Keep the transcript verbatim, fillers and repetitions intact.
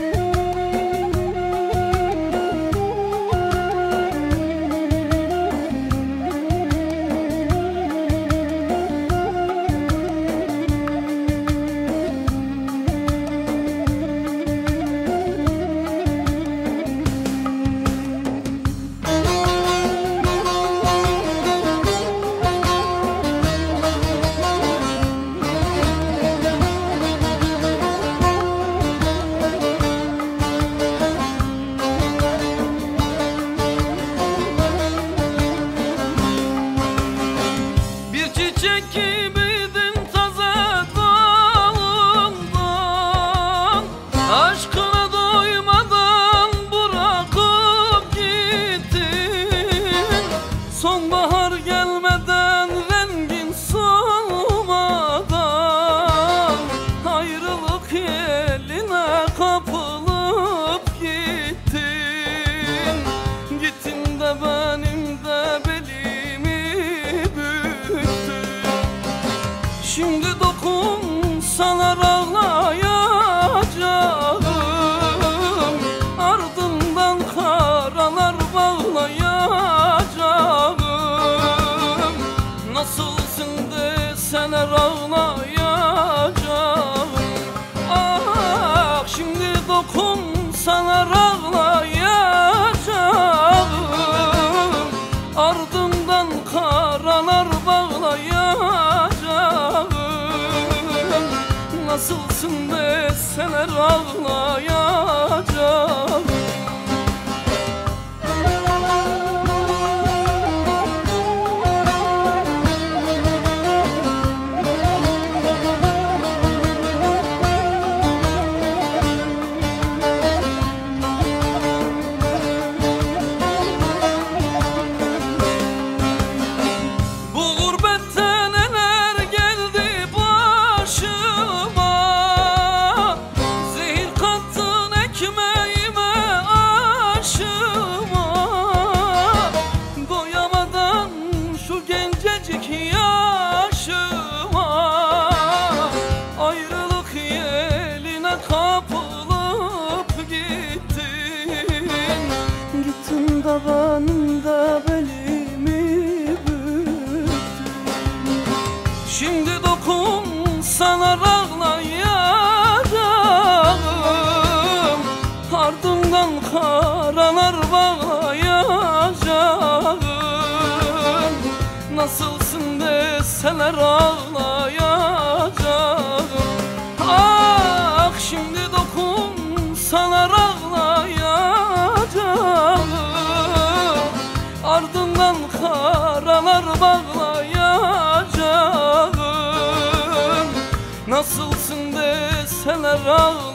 Aşkına doymadan bırakıp gittin. Sonbahar gelmeden, rengin solmadan ayrılık eline kapılıp gittin. Gittin de benim de belimi büktün. Şimdi dokunsalar ağlayacağım, ardından karalar bağlayacağım. Nasılsın deseler ağlayacağım. Ah, şimdi dokunsalar ağlayacağım, ardından karalar bağlayacağım. Nasılsın deseler ağlayacağım. Benim de belimi büktün. Şimdi dokunsalar ağlayacağım, ardından karalar bağlayacağım. Nasılsın deseler ağlayacağım. Ah, şimdi dokunsalar ağlayacağım, ardından karalar bağlayacağım. Nasılsın deseler ağlayacağım.